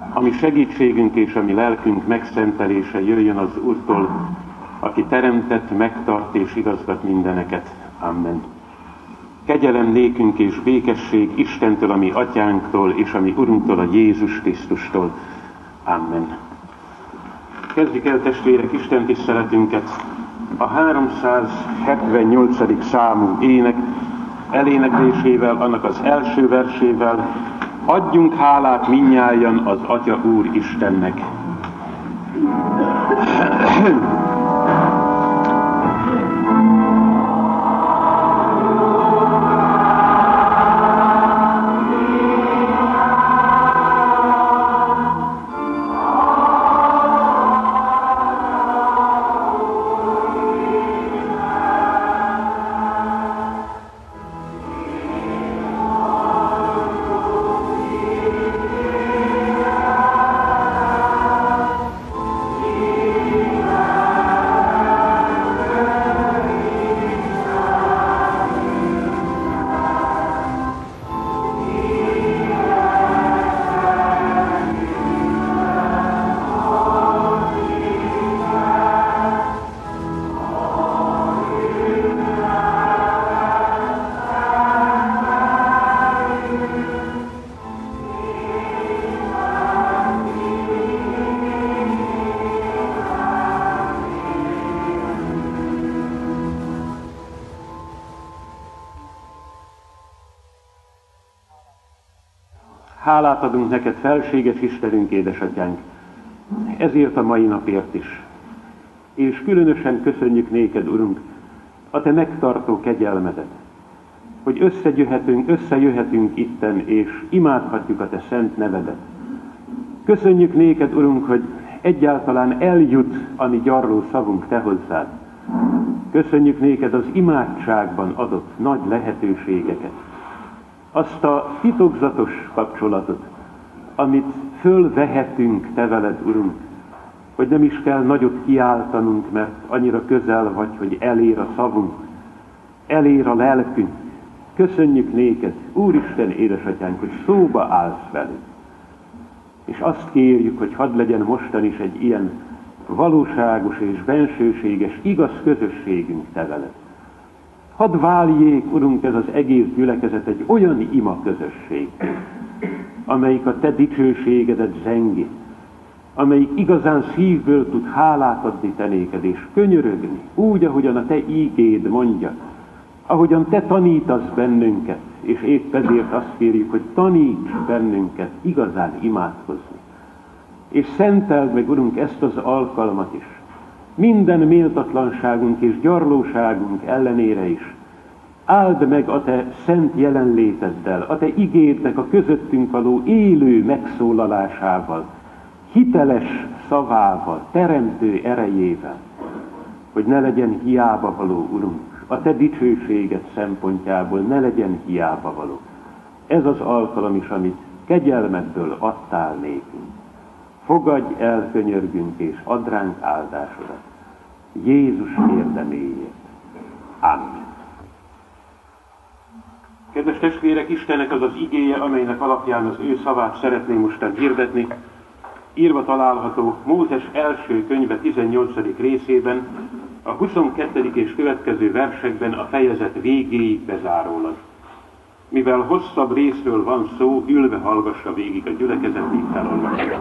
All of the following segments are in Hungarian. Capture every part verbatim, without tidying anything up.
ami segítségünk és ami lelkünk megszentelése jöjjön az Úrtól, aki teremtett, megtart és igazgat mindeneket. Amen. Kegyelem nékünk és békesség Istentől, a mi atyánktól, és a mi Urunktól, a Jézus Krisztustól. Amen. Kezdjük el, testvérek, Isten tiszteletünket a háromszázhetvennyolcadik számú ének eléneklésével, annak az első versével. Adjunk hálát mindnyájan az Atya Úr Istennek. Hálát adunk neked, felséges Istenünk, édesatyánk, ezért a mai napért is. És különösen köszönjük néked, Urunk, a te megtartó kegyelmedet, hogy összejöhetünk, összejöhetünk itten, és imádhatjuk a te szent nevedet. Köszönjük néked, Urunk, hogy egyáltalán eljut a mi gyarló szavunk te hozzád. Köszönjük néked az imádságban adott nagy lehetőségeket. Azt a titokzatos kapcsolatot, amit fölvehetünk te veled, Urunk, hogy nem is kell nagyot kiáltanunk, mert annyira közel vagy, hogy elér a szavunk, elér a lelkünk. Köszönjük néked, Úristen édesatyánk, hogy szóba állsz velünk. És azt kérjük, hogy hadd legyen mostan is egy ilyen valóságos és bensőséges, igaz közösségünk te veled. Hadd váljék, Urunk, ez az egész gyülekezet egy olyan ima közösség, amelyik a te dicsőségedet zengi, amelyik igazán szívből tud hálát adni te néked, és könyörögni, úgy, ahogyan a te ígéd mondja, ahogyan te tanítasz bennünket, és épp ezért azt kérjük, hogy taníts bennünket igazán imádkozni. És szenteld meg, Urunk, ezt az alkalmat is, minden méltatlanságunk és gyarlóságunk ellenére is. Áld meg a te szent jelenléteddel, a te igédnek a közöttünk való élő megszólalásával, hiteles szavával, teremtő erejével, hogy ne legyen hiába való, Urunk, a te dicsőséged szempontjából ne legyen hiába való. Ez az alkalom is, amit kegyelmedből adtál nékünk. Fogadj el, könyörgünk, és add ránk áldásodat. Jézus érdeméért. Amen. Kedves testvérek, Istennek az az igéje, amelynek alapján az ő szavát szeretném mostan hirdetni, írva található Mózes első könyve tizennyolcadik részében, a huszonkettedik és következő versekben a fejezet végéig bezárólag. Mivel hosszabb részről van szó, ülve hallgassa végig a gyülekezet, mint felolvasja.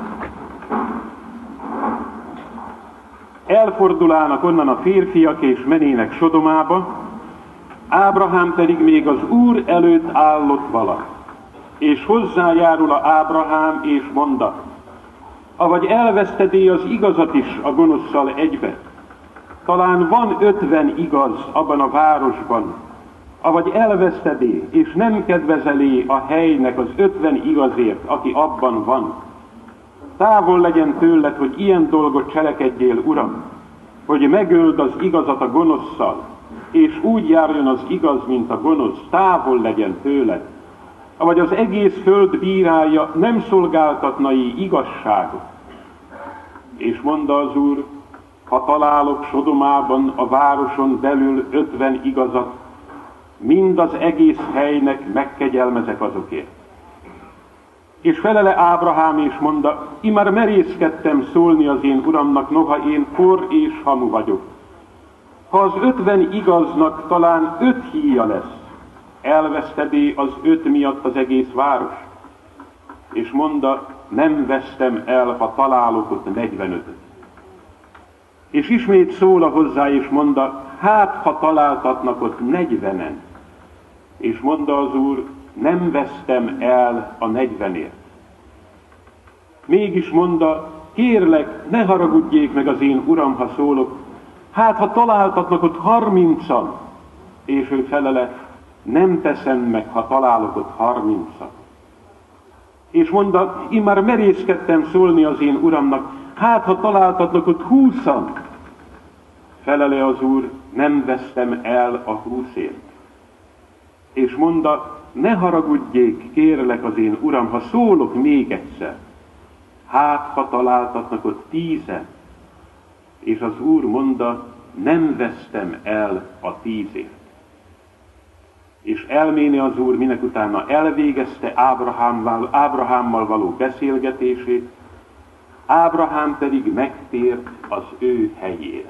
Elfordulának onnan a férfiak és menének Sodomába, Ábrahám pedig még az Úr előtt állott vala, és hozzájárul a Ábrahám, és monda, avagy elvesztedé az igazat is a gonoszszal egybe, talán van ötven igaz abban a városban, avagy elvesztedé, és nem kedvezelé a helynek az ötven igazért, aki abban van. Távol legyen tőled, hogy ilyen dolgot cselekedjél, Uram, hogy megöld az igazat a gonoszszal, és úgy járjon az igaz, mint a gonosz, távol legyen tőled. Avagy az egész föld bírálja nem szolgáltatnai igazságot. És mondta az Úr, ha találok Sodomában, a városon belül ötven igazat, mind az egész helynek megkegyelmezek azokért. És felele Ábrahám, és mondta, imár merészkedtem szólni az én uramnak, noha én por és hamu vagyok. Ha az ötven igaznak talán öt híja lesz, elvesztedé az öt miatt az egész város. És mondta, nem vesztem el, ha találok ott negyvenötöt. És ismét szól hozzá, és mondta, hát ha találtatnak ott negyvenen. És mondta az Úr, nem vesztem el a negyvenért. Mégis mondta, kérlek, ne haragudjék meg az én uram, ha szólok, hát ha találtatnak ott harmincan. És ő felele, nem teszem meg, ha találok ott harmincat. És mondta, én már merészkedtem szólni az én uramnak, hát ha találtatnak ott húszan. Felele az Úr, nem vesztem el a húszért. És mondta, ne haragudjék, kérlek az én uram, ha szólok még egyszer, hát ha találtatnak ott tízen. És az Úr mondta, nem vesztem el a tízért. És elméni az Úr, minek utána elvégezte Ábrahámmal, Ábrahámmal való beszélgetését, Ábrahám pedig megtért az ő helyére.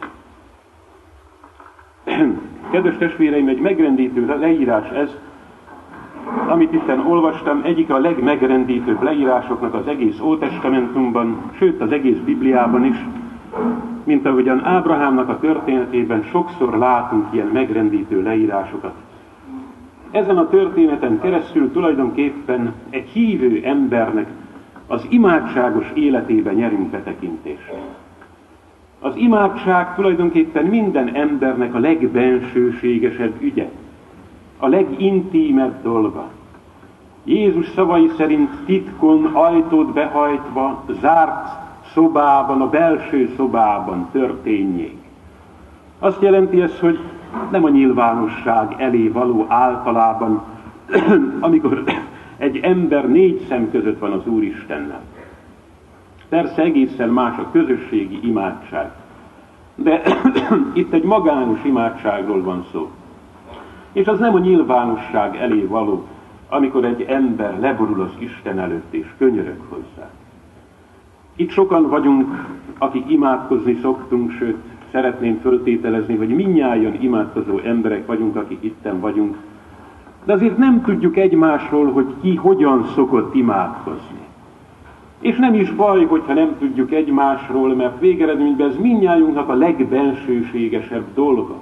Kedves testvéreim, egy megrendítő leírás ez, amit itten olvastam, egyik a legmegrendítőbb leírásoknak az egész Ótestamentumban, sőt az egész Bibliában is, mint ahogyan Ábrahámnak a történetében sokszor látunk ilyen megrendítő leírásokat. Ezen a történeten keresztül tulajdonképpen egy hívő embernek az imádságos életébe nyerünk betekintést. Az imádság tulajdonképpen minden embernek a legbensőségesebb ügye, a legintímebb dolga. Jézus szavai szerint titkon, ajtót behajtva, zárt szobában, a belső szobában történjék. Azt jelenti ez, hogy nem a nyilvánosság elé való általában, amikor egy ember négy szem között van az Úristennel. Persze egészen más a közösségi imádság, de itt egy magános imádságról van szó. És az nem a nyilvánosság elé való, amikor egy ember leborul az Isten előtt és könyörög hozzá. Itt sokan vagyunk, akik imádkozni szoktunk, sőt, szeretném föltételezni, hogy mindnyájan imádkozó emberek vagyunk, akik itten vagyunk, de azért nem tudjuk egymásról, hogy ki hogyan szokott imádkozni. És nem is baj, hogyha nem tudjuk egymásról, mert végeredményben ez mindnyájunknak a legbensőségesebb dolga.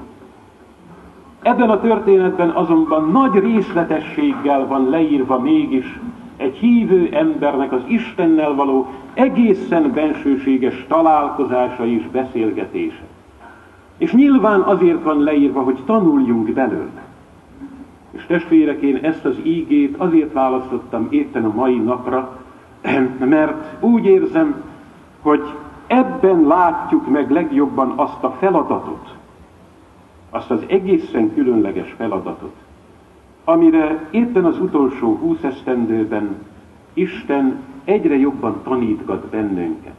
Ebben a történetben azonban nagy részletességgel van leírva mégis egy hívő embernek az Istennel való egészen bensőséges találkozása és beszélgetése. És nyilván azért van leírva, hogy tanuljunk belőle. És testvérek, én ezt az ígét azért választottam éppen a mai napra, mert úgy érzem, hogy ebben látjuk meg legjobban azt a feladatot, azt az egészen különleges feladatot, amire éppen az utolsó húsz esztendőben Isten egyre jobban tanítgat bennünket.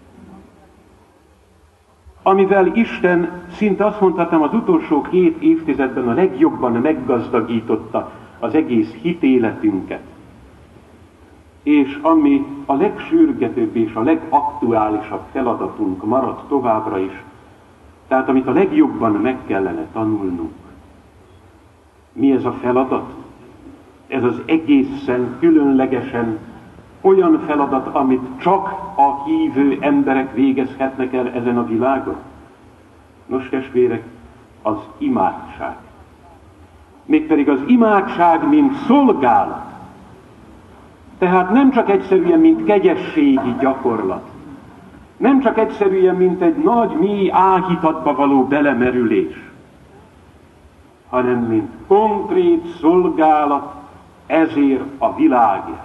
Amivel Isten, szinte azt mondhatnám, az utolsó két évtizedben a legjobban meggazdagította az egész hitéletünket, és ami a legsürgetőbb és a legaktuálisabb feladatunk maradt továbbra is, tehát amit a legjobban meg kellene tanulnunk. Mi ez a feladat? Ez az egészen különlegesen olyan feladat, amit csak a hívő emberek végezhetnek el ezen a világon. Nos, testvérek, az imádság. Mégpedig az imádság, mint szolgálat. Tehát nem csak egyszerűen, mint kegyességi gyakorlat. Nem csak egyszerűen, mint egy nagy, mély áhítatba való belemerülés, hanem mint konkrét szolgálat ezért a világért.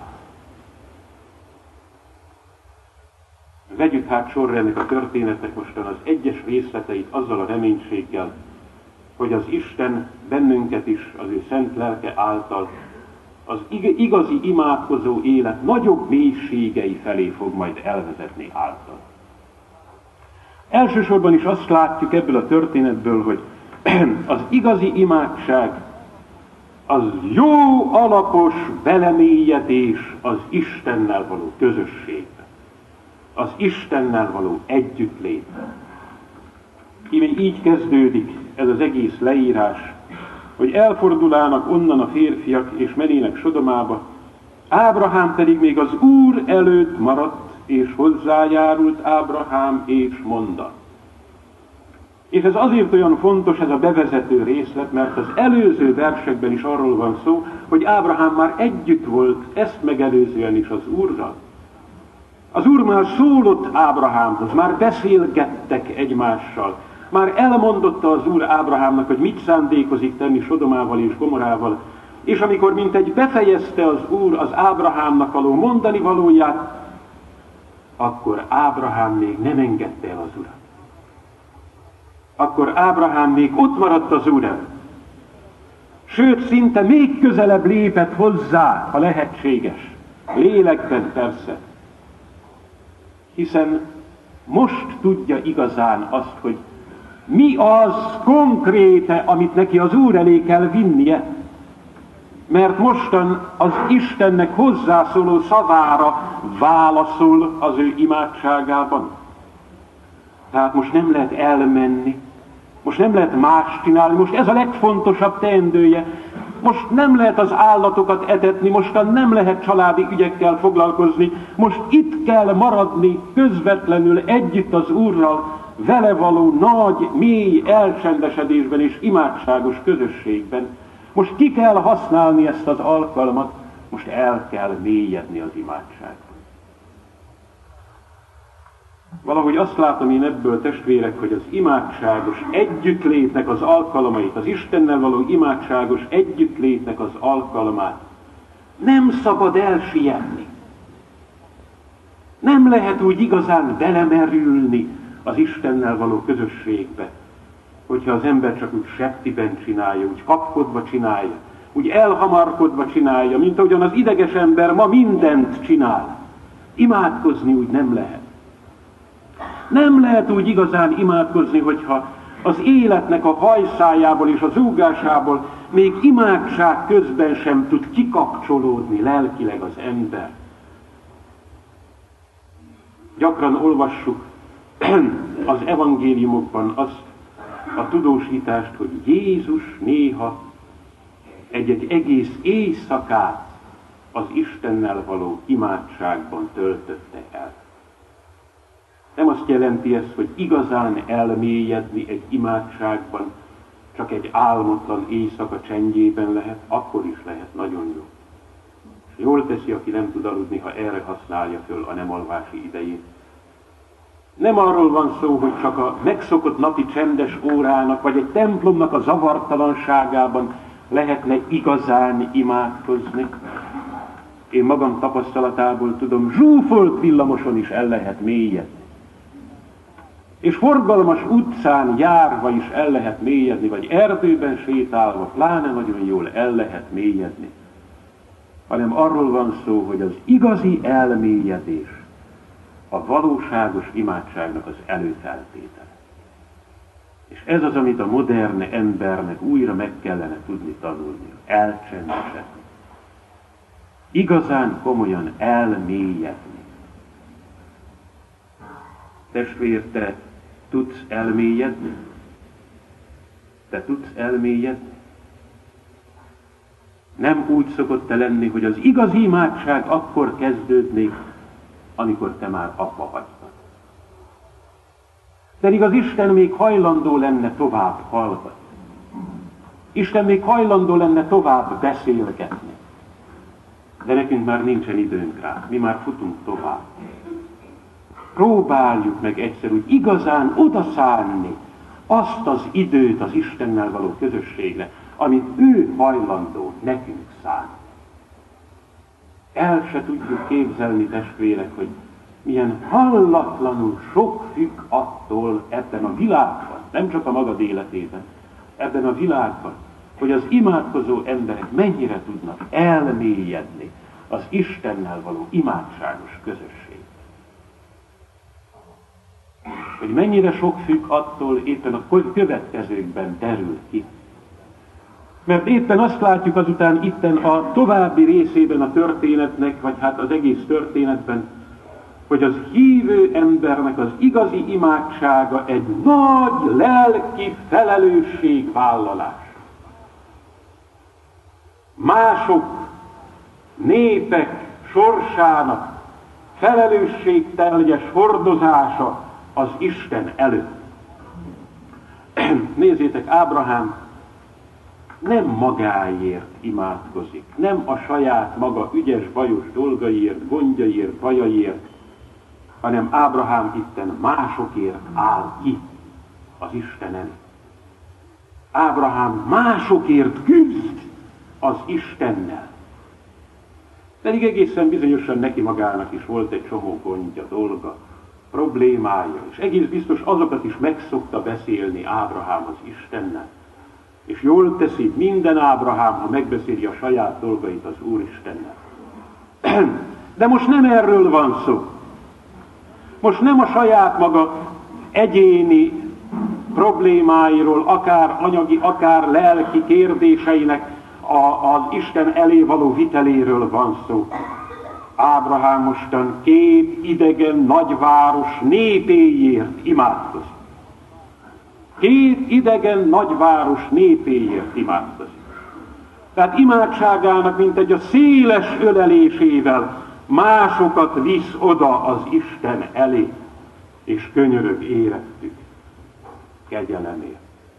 Vegyük hát sorra ennek a történetnek mostan az egyes részleteit azzal a reménységgel, hogy az Isten bennünket is az ő szent lelke által az igazi imádkozó élet nagyobb mélységei felé fog majd elvezetni által. Elsősorban is azt látjuk ebből a történetből, hogy az igazi imádság az jó alapos belemélyedés az Istennel való közösségbe, az Istennel való együttlétbe. Íme így kezdődik ez az egész leírás, hogy elfordulának onnan a férfiak és mennének Sodomába, Ábrahám pedig még az Úr előtt maradt, és hozzájárult Ábrahám, és mondta. És ez azért olyan fontos, ez a bevezető részlet, mert az előző versekben is arról van szó, hogy Ábrahám már együtt volt, ezt megelőzően is az Úrral. Az Úr már szólott Ábrahámhoz, már beszélgettek egymással, már elmondotta az Úr Ábrahámnak, hogy mit szándékozik tenni Sodomával és Gomorával, és amikor mintegy befejezte az Úr az Ábrahámnak való mondani valóját, akkor Ábrahám még nem engedte el az Urat. Akkor Ábrahám még ott maradt az Úr előtt. Sőt, szinte még közelebb lépett hozzá, ha lehetséges. Lélekben persze. Hiszen most tudja igazán azt, hogy mi az konkréte, amit neki az Úr elé kell vinnie. Mert mostan az Istennek hozzászóló szavára válaszol az ő imádságában. Tehát most nem lehet elmenni, most nem lehet más csinálni, most ez a legfontosabb teendője. Most nem lehet az állatokat etetni, mostan nem lehet családi ügyekkel foglalkozni, most itt kell maradni közvetlenül együtt az Úrral, vele való nagy, mély elcsendesedésben és imádságos közösségben. Most ki kell használni ezt az alkalmat, most el kell mélyedni az imádságban. Valahogy azt látom én ebből, testvérek, hogy az imádságos együttlétnek az alkalmait, az Istennel való imádságos együttlétnek az alkalmát nem szabad elsietni. Nem lehet úgy igazán belemerülni az Istennel való közösségbe, hogyha az ember csak úgy septiben csinálja, úgy kapkodva csinálja, úgy elhamarkodva csinálja, mint ahogyan az ideges ember ma mindent csinál. Imádkozni úgy nem lehet. Nem lehet úgy igazán imádkozni, hogyha az életnek a hajszájából és a zúgásából még imádság közben sem tud kikapcsolódni lelkileg az ember. Gyakran olvassuk az evangéliumokban azt a tudósítást, hogy Jézus néha egy-egy egész éjszakát az Istennel való imádságban töltötte el. Nem azt jelenti ez, hogy igazán elmélyedni egy imádságban csak egy álmotlan éjszaka csendjében lehet, akkor is lehet nagyon jó. És jól teszi, aki nem tud aludni, ha erre használja föl a nem alvási idejét. Nem arról van szó, hogy csak a megszokott napi csendes órának, vagy egy templomnak a zavartalanságában lehetne igazán imádkozni. Én magam tapasztalatából tudom, zsúfolt villamoson is el lehet mélyedni. És forgalmas utcán járva is el lehet mélyedni, vagy erdőben sétálva, pláne nagyon jól el lehet mélyedni. Hanem arról van szó, hogy az igazi elmélyedés a valóságos imádságnak az előfeltétele. És ez az, amit a modern embernek újra meg kellene tudni tanulni, elcsendesedni. Igazán komolyan elmélyedni. Testvér, te tudsz elmélyedni? Te tudsz elmélyedni? Nem úgy szokott te lenni, hogy az igazi imádság akkor kezdődnék, amikor te már abba hagytad. Pedig az Isten még hajlandó lenne tovább hallgatni. Isten még hajlandó lenne tovább beszélgetni. De nekünk már nincsen időnk rá, mi már futunk tovább. Próbáljuk meg egyszer úgy igazán odaszánni azt az időt az Istennel való közösségre, amit ő hajlandó nekünk szánni. El se tudjuk képzelni, testvérek, hogy milyen hallatlanul sok függ attól ebben a világban, nem csak a magad életében, ebben a világban, hogy az imádkozó emberek mennyire tudnak elmélyedni az Istennel való imádságos közösség. Hogy mennyire sok függ attól éppen a következőkben derül ki. Mert éppen azt látjuk azután itten a további részében a történetnek, vagy hát az egész történetben, hogy az hívő embernek az igazi imádsága egy nagy lelki felelősségvállalás. Mások, népek sorsának felelősségteljes hordozása az Isten előtt. Nézzétek, Ábrahám nem magáért imádkozik, nem a saját maga ügyes, bajos dolgaiért, gondjaiért, bajaiért, hanem Ábrahám itten másokért áll ki az Isten előtt. Ábrahám másokért küzd az Istennel. Pedig egészen bizonyosan neki magának is volt egy csomó gondja, dolga, problémája, és egész biztos azokat is megszokta beszélni Ábrahám az Istennel. És jól teszi minden Ábrahám, ha megbeszéli a saját dolgait az Úristennel. De most nem erről van szó. Most nem a saját maga egyéni problémáiról, akár anyagi, akár lelki kérdéseinek a, az Isten elé való viteléről van szó. Ábrahám mostan két idegen nagyváros népéért imádkozik. Két idegen nagyváros népéért imádkozik. Tehát imádságának, mint egy a széles ölelésével másokat visz oda az Isten elé, és könyörög érettük kegyelemért.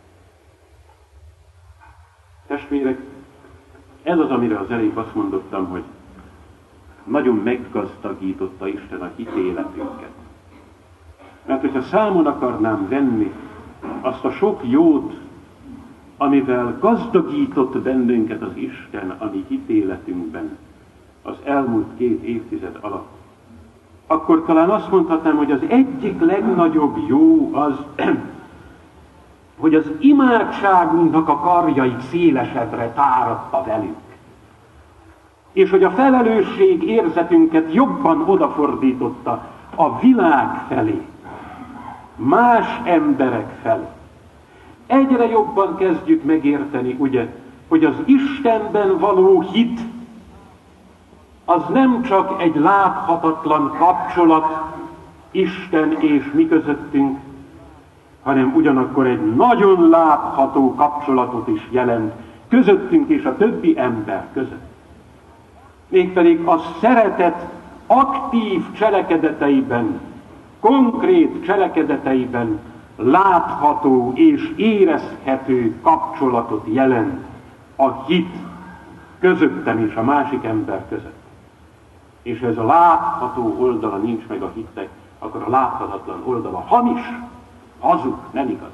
Testvérek, ez az, amire az elég azt mondottam, hogy nagyon meggazdagította Isten a hitéletünket. Mert hogyha számon akarnám venni azt a sok jót, amivel gazdagított bennünket az Isten a mi hitéletünkben az elmúlt két évtized alatt, akkor talán azt mondhatnám, hogy az egyik legnagyobb jó az, hogy az imádságunknak a karjait szélesebbre táratta velünk. És hogy a felelősség érzetünket jobban odafordította a világ felé, más emberek felé. Egyre jobban kezdjük megérteni, ugye, hogy az Istenben való hit az nem csak egy láthatatlan kapcsolat Isten és mi közöttünk, hanem ugyanakkor egy nagyon látható kapcsolatot is jelent közöttünk és a többi ember között. Mégpedig a szeretet aktív cselekedeteiben, konkrét cselekedeteiben látható és érezhető kapcsolatot jelent a hit közöttem és a másik ember között. És ha ez a látható oldala nincs meg a hitnek, akkor a láthatatlan oldala hamis, hazug, nem igaz.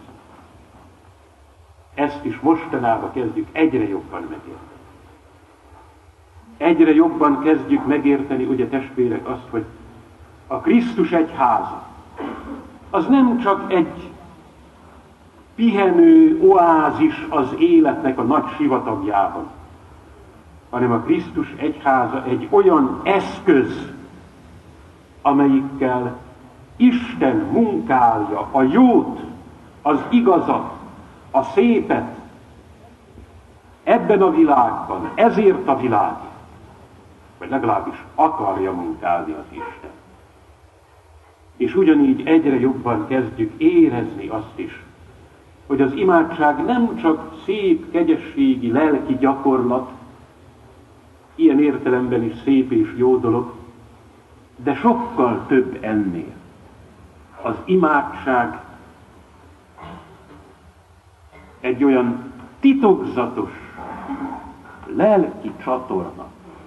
Ezt is mostanában kezdjük egyre jobban megérteni. Egyre jobban kezdjük megérteni, ugye testvérek, azt, hogy a Krisztus egyháza az nem csak egy pihenő oázis az életnek a nagy sivatagjában, hanem a Krisztus egyháza egy olyan eszköz, amelyikkel Isten munkálja a jót, az igazat, a szépet ebben a világban, ezért a világért, vagy legalábbis akarja munkálni az Isten. És ugyanígy egyre jobban kezdjük érezni azt is, hogy az imádság nem csak szép, kegyességi, lelki gyakorlat, ilyen értelemben is szép és jó dolog, de sokkal több ennél. Az imádság egy olyan titokzatos lelki csatorna,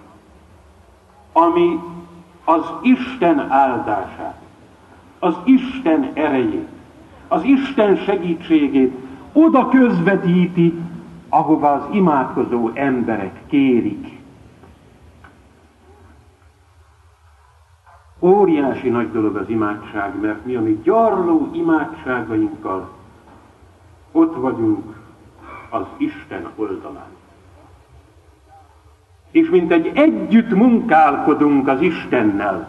ami az Isten áldását, az Isten erejét, az Isten segítségét oda közvetíti, ahová az imádkozó emberek kérik. Óriási nagy dolog az imádság, mert mi a mi gyarló imádságainkkal ott vagyunk az Isten oldalán. És mint egy együtt munkálkodunk az Istennel,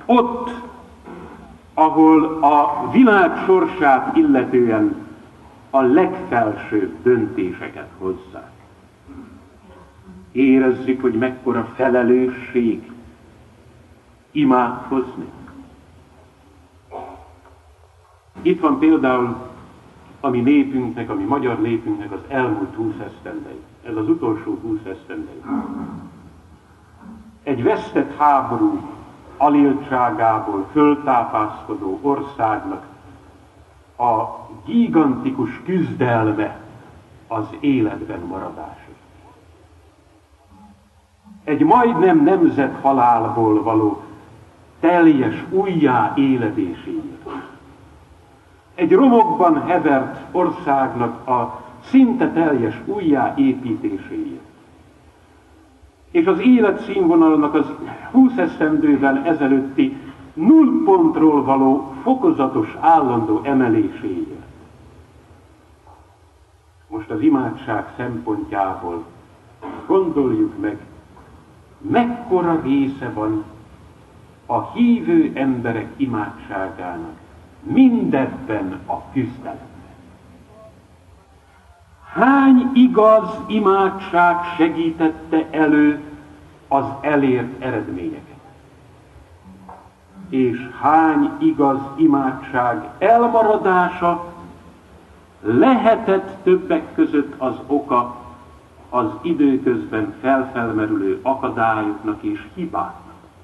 ott, ahol a világ sorsát illetően a legfelsőbb döntéseket hozzák. Érezzük, hogy mekkora felelősség imádkozni. Itt van például a mi népünknek, a mi magyar népünknek az elmúlt húsz esztendei. Ez az utolsó húsz esztendei. Egy vesztett háború aléltságából föltápászkodó országnak a gigantikus küzdelme az életben maradásért. Egy majdnem nemzethalálból való teljes újjáéledéséért. Egy romokban hevert országnak a szinte teljes újjáépítéséért. És az életszínvonalnak az húsz esztendővel ezelőtti nullpontról való fokozatos állandó emeléséért. Most az imádság szempontjából gondoljuk meg, mekkora része van a hívő emberek imádságának mindebben a küzdelemben. Hány igaz imádság segítette elő az elért eredményeket? És hány igaz imádság elmaradása lehetett többek között az oka az időközben felfelmerülő akadályoknak és hibáknak?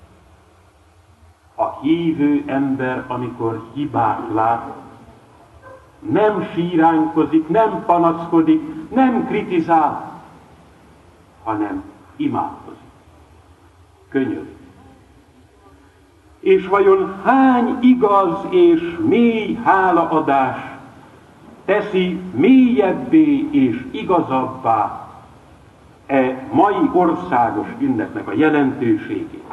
A hívő ember, amikor hibát lát, nem síránkozik, nem panaszkodik, nem kritizál, hanem imádkozik, könyörög. És vajon hány igaz és mély hálaadás teszi mélyebbé és igazabbá e mai országos ünnepnek a jelentőségét?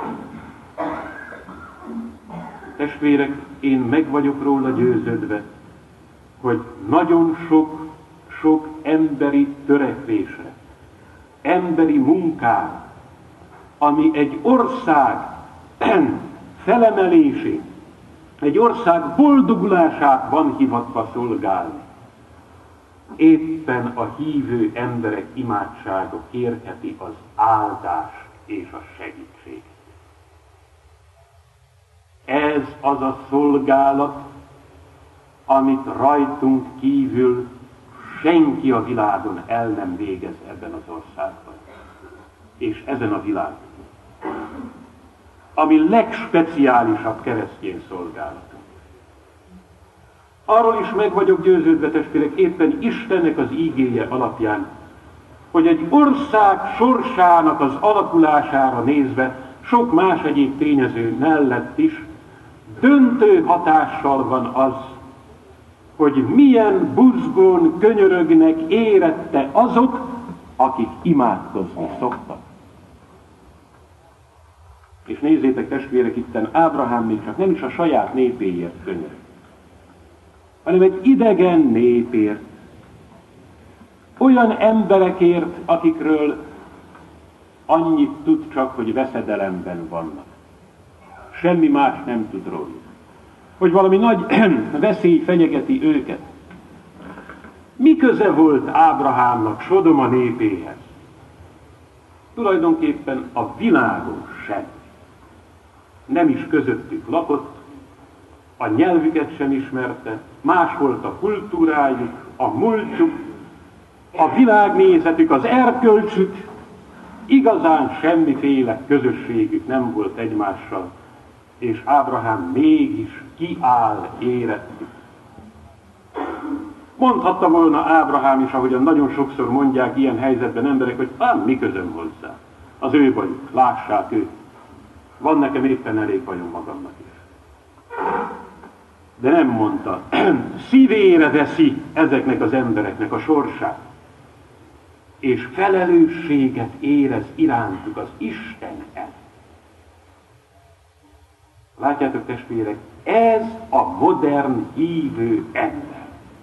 Testvérek, én meg vagyok róla győződve, hogy nagyon sok, sok emberi törekvésre, emberi munkára, ami egy ország felemelését, egy ország boldogulását van hivatva szolgálni. Éppen a hívő emberek imádsága kérheti az áldást és a segítséget. Ez az a szolgálat, amit rajtunk kívül senki a világon el nem végez ebben az országban. És ezen a világon. Ami legspeciálisabb keresztény szolgálatunk. Arról is meg vagyok győződve, testvérek, éppen Istennek az ígéje alapján, hogy egy ország sorsának az alakulására nézve, sok más egyéb tényező mellett is, döntő hatással van az, hogy milyen buzgón könyörögnek érette azok, akik imádkozni szoktak. És nézzétek, testvérek, itten Ábrahám még csak nem is a saját népéért könyörög, hanem egy idegen népért, olyan emberekért, akikről annyit tud csak, hogy veszedelemben vannak. Semmi más nem tud róluk. Hogy valami nagy veszély fenyegeti őket. Mi köze volt Ábrahámnak Sodoma népéhez? Tulajdonképpen a világon sem. Nem is közöttük lakott, a nyelvüket sem ismerte, más volt a kultúrájuk, a múltjuk, a világnézetük, az erkölcsük, igazán semmiféle közösségük nem volt egymással, és Ábrahám mégis kiáll érettük. Mondhatta volna Ábrahám is, ahogyan nagyon sokszor mondják ilyen helyzetben emberek, hogy ám mi közöm hozzá, az ő bajuk, lássák őt. Van nekem éppen elég bajom magamnak is. De nem mondta, szívére veszi ezeknek az embereknek a sorsát, és felelősséget érez irántuk az Isten el. Látjátok, testvérek, ez a modern hívő ember.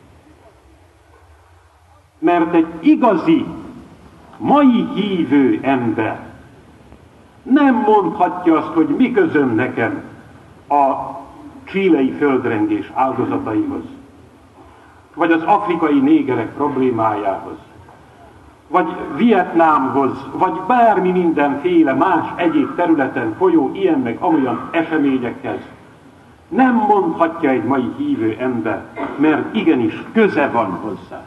Mert egy igazi, mai hívő ember nem mondhatja azt, hogy mi közöm nekem a chilei földrengés áldozataihoz. vagy az afrikai négerek problémájához, vagy Vietnámhoz, vagy bármi mindenféle más egyéb területen folyó ilyen meg amolyan eseményekhez, nem mondhatja egy mai hívő ember, mert igenis köze van hozzá.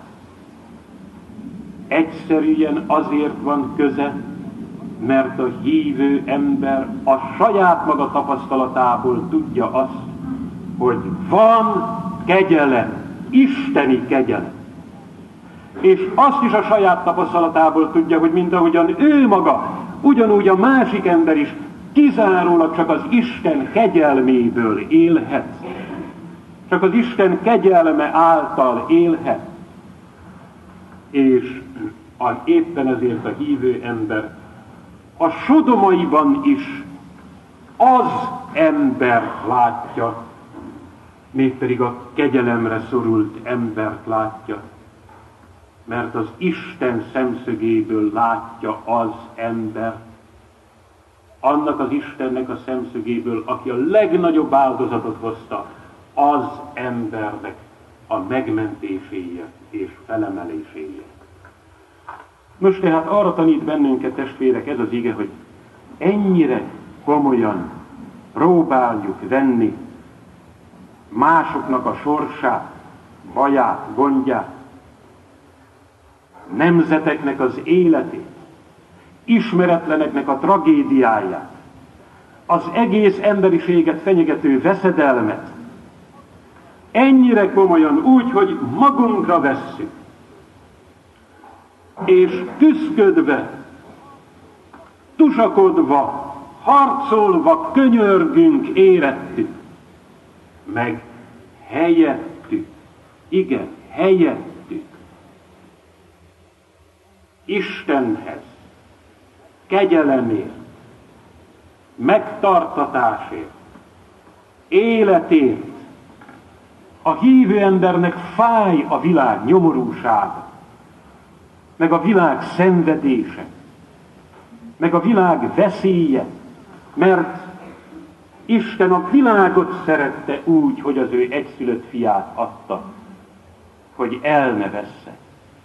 Egyszerűen azért van köze, mert a hívő ember a saját maga tapasztalatából tudja azt, hogy van kegyelem, isteni kegyelem. És azt is a saját tapasztalatából tudja, hogy mint ahogyan ő maga, ugyanúgy a másik ember is kizárólag csak az Isten kegyelméből élhet. Csak az Isten kegyelme által élhet. És éppen ezért a hívő ember a sodomaiban is az embert látja, mégpedig a kegyelemre szorult embert látja, mert az Isten szemszögéből látja az ember, annak az Istennek a szemszögéből, aki a legnagyobb áldozatot hozta az embernek a megmentéséért és felemeléséért. Most tehát arra tanít bennünket, testvérek, ez az ige, hogy ennyire komolyan próbáljuk venni másoknak a sorsát, baját, gondját, nemzeteknek az életét, ismeretleneknek a tragédiáját, az egész emberiséget fenyegető veszedelmet, ennyire komolyan úgy, hogy magunkra vesszük, és tüszködve, tusakodva, harcolva, könyörgünk, érettük, meg helyettük, igen, helyettük, Istenhez, kegyelemért, megtartatásért, életért. A hívő embernek fáj a világ nyomorúsága, meg a világ szenvedése, meg a világ veszélye, mert Isten a világot szerette úgy, hogy az ő egyszülött fiát adta, hogy el ne vessze.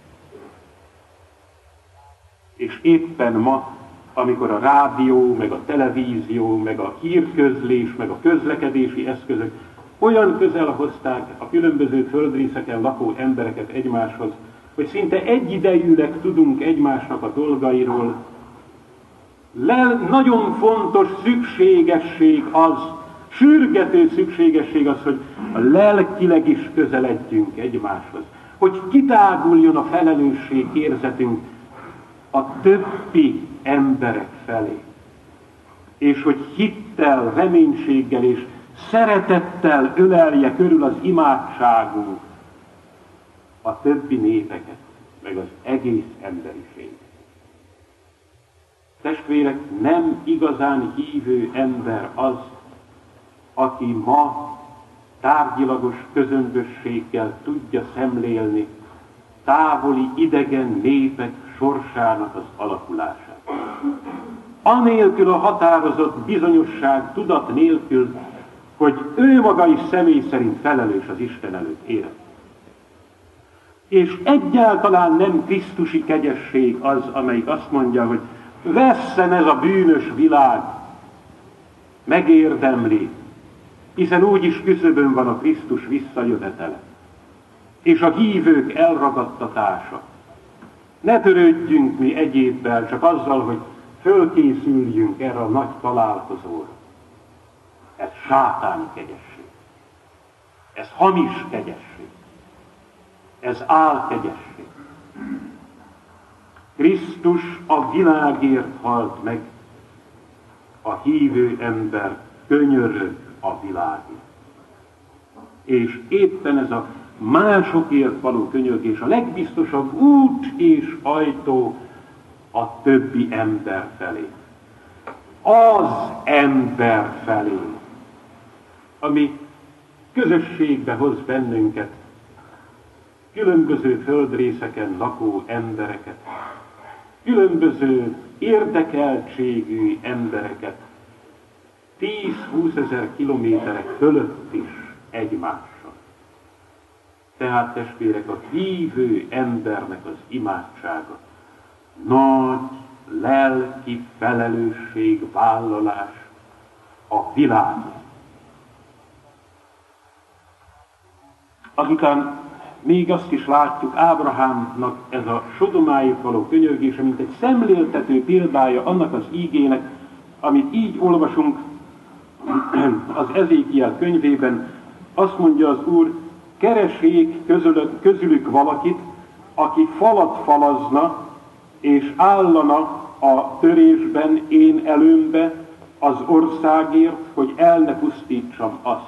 És éppen ma, amikor a rádió, meg a televízió, meg a hírközlés, meg a közlekedési eszközök olyan közel hozták a különböző földrészeken lakó embereket egymáshoz, hogy szinte egyidejűleg tudunk egymásnak a dolgairól. Le, nagyon fontos szükségesség az, sürgető szükségesség az, hogy a lelkileg is közeledjünk egymáshoz. Hogy kitáguljon a felelősség érzetünk a többi emberek felé. És hogy hittel, reménységgel és szeretettel ölelje körül az imádságunk a többi népeket, meg az egész emberiség. Testvérek, nem igazán hívő ember az, aki ma tárgyilagos közömbösséggel tudja szemlélni távoli idegen népek sorsának az alakulását. Anélkül a határozott bizonyosság, tudat nélkül, hogy ő maga is személy szerint felelős az Isten előtt élet. És egyáltalán nem krisztusi kegyesség az, amelyik azt mondja, hogy vesszen ez a bűnös világ, megérdemli, hiszen úgyis küszöbön van a Krisztus visszajövetele, és a hívők elragadtatása. Ne törődjünk mi egyébbel, csak azzal, hogy fölkészüljünk erre a nagy találkozóra. Ez sátáni kegyesség. Ez hamis kegyesség. Ez álkegyesség. Krisztus a világért halt meg, a hívő ember könyörög a világért. És éppen ez a másokért való könyörgés a legbiztosabb út és ajtó a többi ember felé. Az ember felé, ami közösségbe hoz bennünket, különböző földrészeken lakó embereket, különböző érdekeltségű embereket, tíz-húszezer kilométerek fölött is egymással. Tehát testvérek, a hívő embernek az imádsága nagy lelki felelősségvállalás a világért. Azután még azt is látjuk, Ábrahámnak ez a Sodomáért való könyörgése, mint egy szemléltető példája annak az ígének, amit így olvasunk az Ezékiel könyvében. Azt mondja az Úr, keressék közülük, közülük valakit, aki falat falazna, és állana a törésben én előmbe az országért, hogy el ne pusztítsam azt.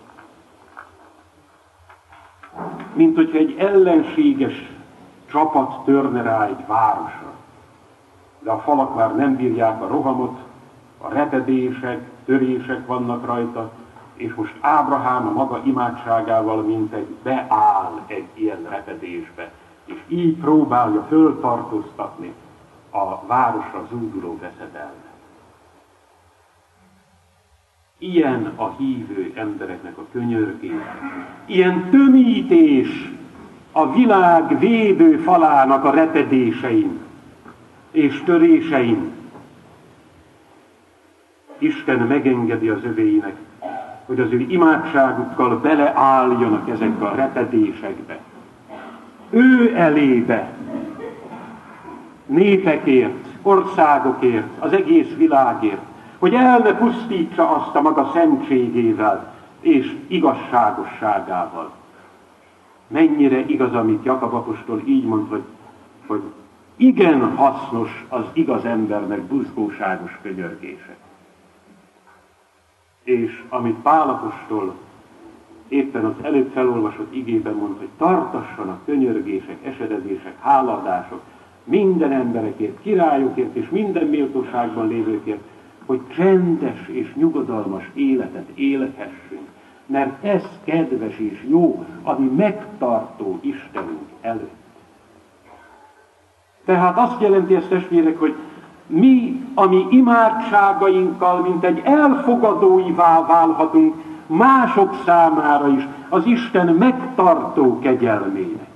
Mint hogyha egy ellenséges csapat törne rá egy városra. De a falak már nem bírják a rohamot, a repedések, törések vannak rajta, és most Ábrahám a maga imádságával mintegy beáll egy ilyen repedésbe, és így próbálja föltartóztatni a városra zúduló veszedelmet. Ilyen a hívő embereknek a könyörgése. Ilyen tömítés a világ védő falának a repedésein és törésein. Isten megengedi az övéinek, hogy az ő imádságukkal beleálljanak ezekbe a repedésekbe. Ő elébe, népekért, országokért, az egész világért, hogy el ne pusztítsa azt a maga szentségével és igazságosságával. Mennyire igaz, amit Jakab apostol így mond, hogy, hogy igen hasznos az igaz embernek buzgóságos könyörgése. És amit Pál apostol éppen az előbb felolvasott igében mond, hogy tartassanak könyörgések, esedezések, háladások minden emberekért, királyokért és minden méltóságban lévőkért, hogy csendes és nyugodalmas életet élhessünk, mert ez kedves és jó, ami megtartó Istenünk előtt. Tehát azt jelenti ezt, testvérek, hogy mi a mi imádságainkkal, mint egy elfogadóivá válhatunk mások számára is az Isten megtartó kegyelmének.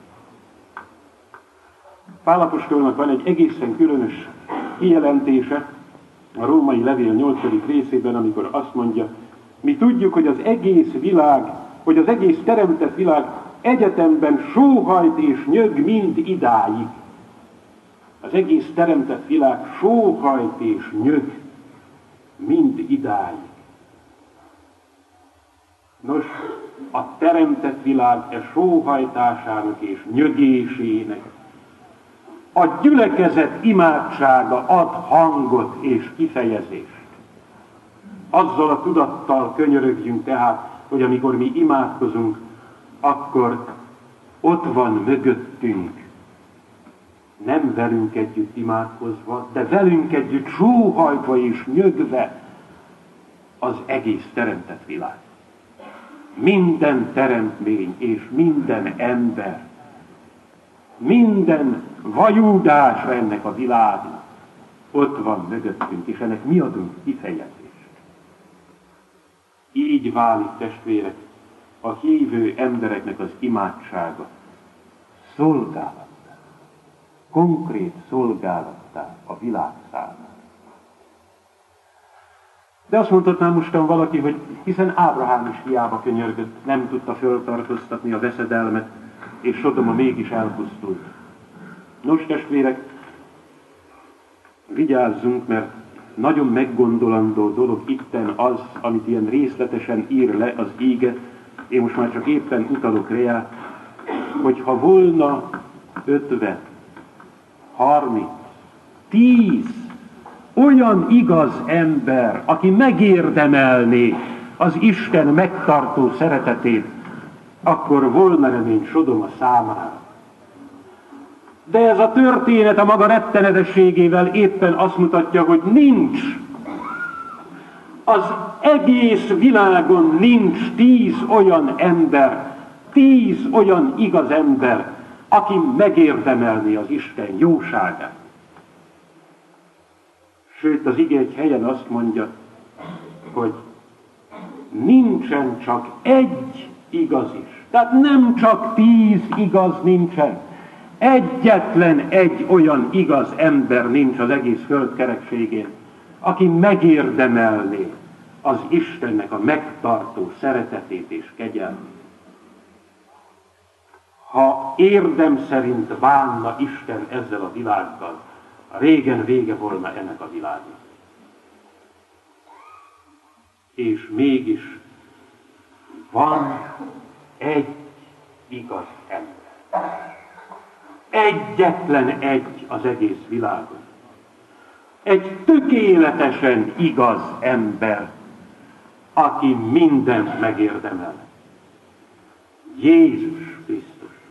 Pál apostolnak van egy egészen különös kijelentése a római levél nyolcadik részében, amikor azt mondja, mi tudjuk, hogy az egész világ, hogy az egész teremtett világ egyetemben sóhajt és nyög mind idáig. Az egész teremtett világ sóhajt és nyög mind idáig. Nos, a teremtett világ e sóhajtásának és nyögésének a gyülekezet imádsága ad hangot és kifejezést. Azzal a tudattal könyörögjünk tehát, hogy amikor mi imádkozunk, akkor ott van mögöttünk, nem velünk együtt imádkozva, de velünk együtt sóhajtva és nyögve az egész teremtett világ. Minden teremtmény és minden ember, minden vajúdás ennek a világnak ott van mögöttünk, és ennek mi adunk kifejezést. Így válik, testvérek, a hívő embereknek az imádsága szolgálattá, konkrét szolgálattá a világ számára. De azt mondhatnám mostan valaki, hogy hiszen Ábrahám is hiába könyörgött, nem tudta föltartóztatni a veszedelmet, és Sodoma mégis elpusztult. Nos, testvérek, vigyázzunk, mert nagyon meggondolandó dolog itten az, amit ilyen részletesen ír le az íge, én most már csak éppen utalok rá, hogy ha volna ötven, harminc, tíz olyan igaz ember, aki megérdemelné az Isten megtartó szeretetét, akkor volna remény Sodoma számára. De ez a történet a maga rettenetességével éppen azt mutatja, hogy nincs. Az egész világon nincs tíz olyan ember, tíz olyan igaz ember, aki megérdemelné az Isten jóságát. Sőt, az ige egy helyen azt mondja, hogy nincsen csak egy igaz is. Tehát nem csak tíz igaz nincsen. Egyetlen egy olyan igaz ember nincs az egész föld kerekségén, aki megérdemelné az Istennek a megtartó szeretetét és kegyelmét. Ha érdem szerint bánna Isten ezzel a világgal, régen vége volna ennek a világnak. És mégis van egy igaz ember. Egyetlen egy az egész világon. Egy tökéletesen igaz ember, aki mindent megérdemel. Jézus Krisztus.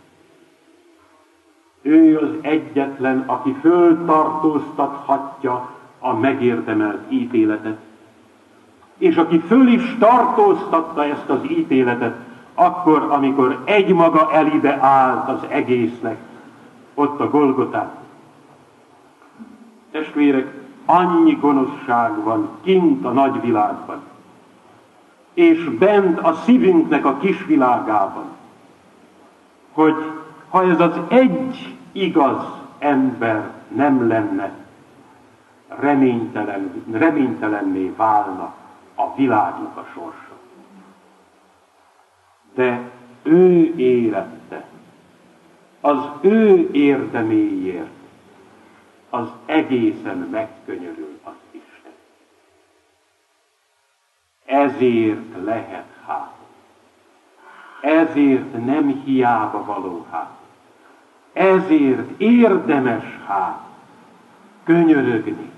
Ő az egyetlen, aki föltartóztathatja a megérdemelt ítéletet, és aki föl is tartóztatta ezt az ítéletet, akkor, amikor egymaga elébe állt az egésznek, ott a Golgotán. Testvérek, annyi gonoszság van kint a nagyvilágban, és bent a szívünknek a kisvilágában, hogy ha ez az egy igaz ember nem lenne, reménytelen, reménytelenné válna a világnak a sorsa. De ő élette, az ő érdeméért az egészen megkönyörül az Isten. Ezért lehet hát. Ezért nem hiába való hát. Ezért érdemes hát könyörögni.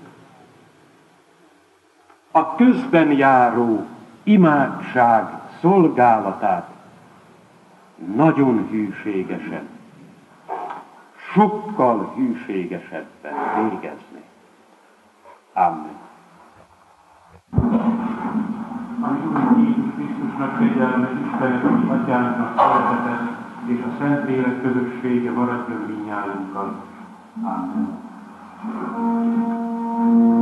A közben járó imádság szolgálatát nagyon hűségesen, sokkal hűségesebben végezni. Amen. Ami úgy így Krisztusnak kegyelme, Istennek, ami Atyának szeretete, és a Szent Lélek közössége maradjon mindnyájunkkal. Amen.